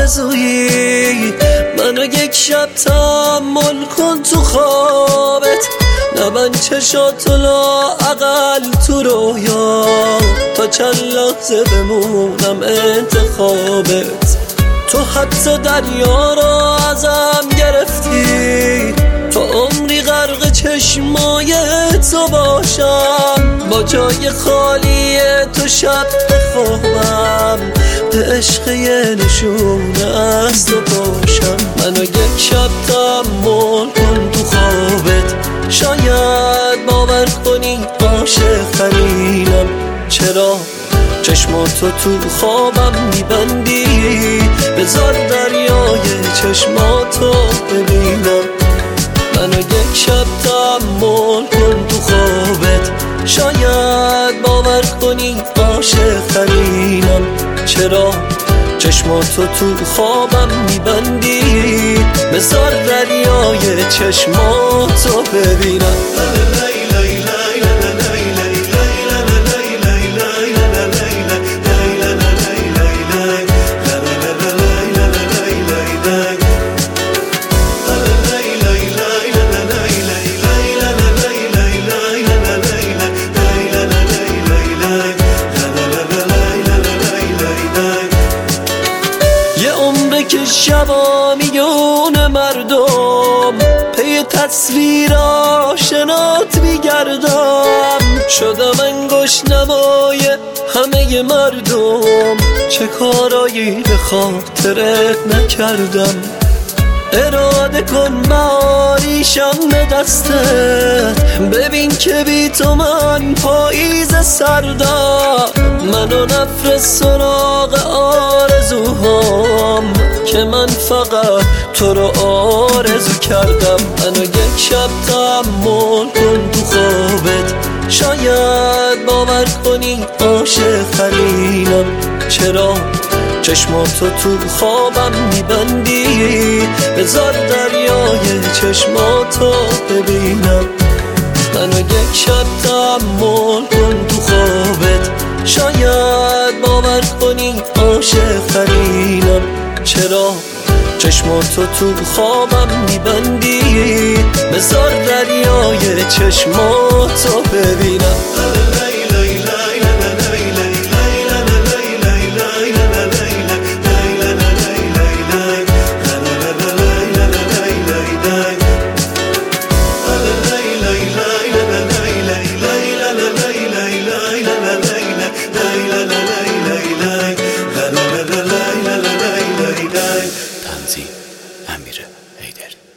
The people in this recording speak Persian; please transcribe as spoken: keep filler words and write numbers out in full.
آرزویی، منو یک شب تحمل کن تو خوابت، نبند چشاتو لااقل تو رویا، تا چند لحظه بمونم انتخابت. تو حتی دریا را ازم گرفتی، تا عمری غرق چشمای تو باشم، با جای خالی تو شب بخوابم، به عشق یه نشونه از تو باشم. منو یک شب تحمل کن تو خوابت، شاید باور کنی عاشق ترینم. چرا چشماتو تو خوابم میبندی؟ بذار دریای چشماتو ببینم. منو یک شب تحمل کن تو خوابت، شاید باور کنی عاشق ترینم. چرا چشماتو تو خوابم میبندی؟ بذار دریای چشماتو ببینم. که شبا میون مردم پی تصویر آشنات میگردم، شدم انگشت نمای همه مردم، چه کارایی به خاطرت نکردم. اراده کن معاریشم به دستت، ببین که بی تو من پاییز سردم. منو نفرست سراغ آرزوهام، که من فقط تو رو آرزو کردم. منو یک شب تحمل کن تو خوابت، شاید باور کنی عاشق ترینم. چرا چشماتو تو خوابم میبندی؟ بذار دریای چشماتو ببینم. منو یک شب تحمل کن تو خوابت، شاید باور کنی عاشق ترینم. چرا چشماتو تو خوابم میبندی؟ بذار دریای چشماتو ببینم. تنظیم امیر حیدر.